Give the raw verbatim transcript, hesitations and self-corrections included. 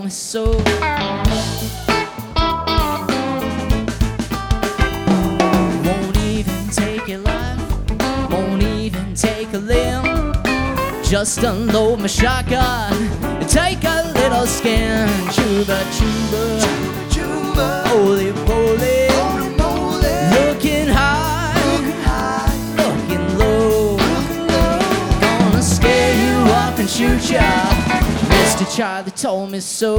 So won't even take your life, won't even take a limb. Just unload my shotgun and take a little skin. Chuba, chuba, chuba, chuba, holy moly, holy moly. Looking high, looking high, looking low, looking low. Gonna scare you up and shoot ya. Mister Charlie told me so.